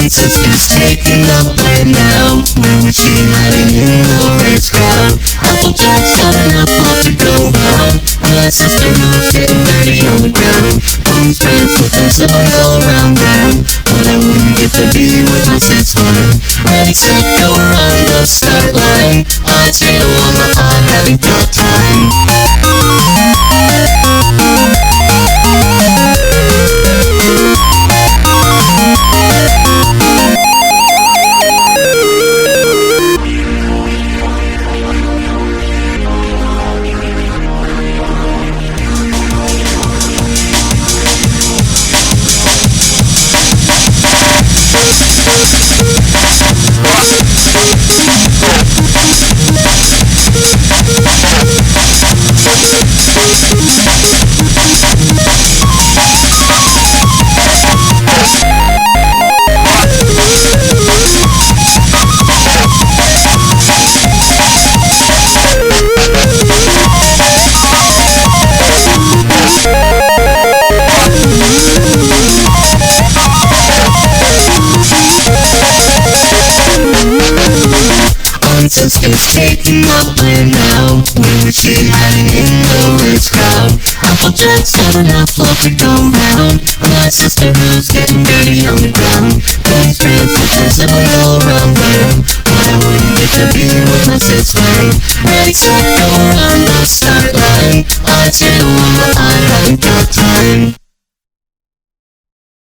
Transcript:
Nonsense is taking up right now. When she hiding in the race crowd. Applejack's got enough love to go round. My sister who's getting dirty on the ground. Bones pants with them slipping all around town. But I wouldn't get to be with my sis one. Ready, set, go around the start line. Potato on my eye, having got time. Nonsense is taking up right now. When she hiding in the race crowd. Applejack's got enough love to go round. My sister who's getting dirty on the ground. Bones pants with them slipping all around town. But I wouldn't get to be with my sis one. Ready, set, go around the start line. Potato on my eye, having got time.